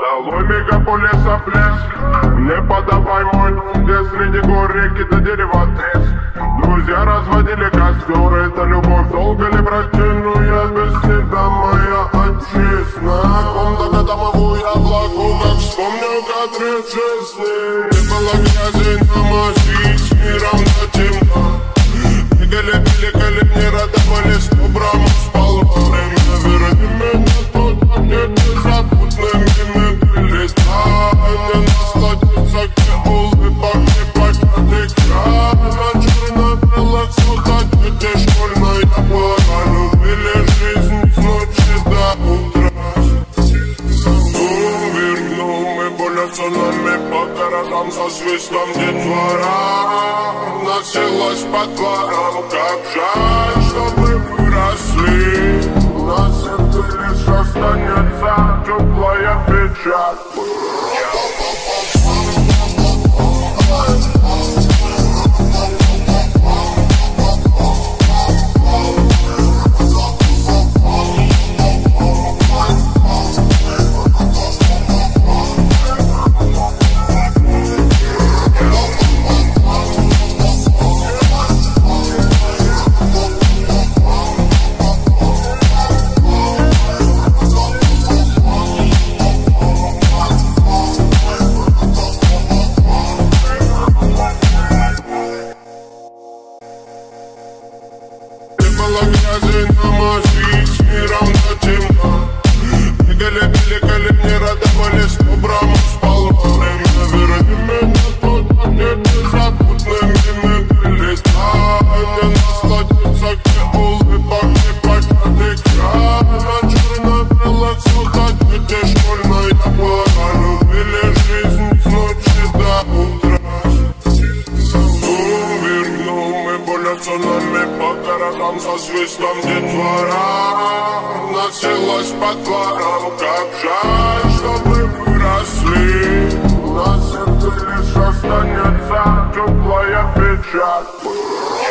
Долой мегаполис оплеск. Не подавай мой дом, где среди гор реки до дерева треск. Друзья разводили костер, это любовь, долго ли протяну я без тебя, моя отчизна. Комната домовую я влагу, как вспомню кадры жизни. Не было грязи на мази, с миром до темно. Бегали, пили, колени, радовались, доброму спал во время. Верни меня туда, где беззаботными были. Дай мне насладиться, где улыбок не покатый край. На черно-белых суток, где школьная пора. Любили жизнь с ночи до утра. Верну мы болятся нами по городам со свистом детвора. Носилась по дворам, как жаль, что мы выросли. На сердце лишь останется теплая печаль. Грязи на мази, с миром до темно. Бегали, пили, колени, радовались, доброму спал во время. Верни меня туда, где беззаботными мы были. Дай мне насладиться, где улыбок не покатый край. На черно-белых суток, где школьная пора. Любили жизнь с ночи до утра. Верну мы болятся нами по городам со свистом детвора. Носилась по дворам, как жаль, что мы выросли. На сердце лишь останется теплая печаль.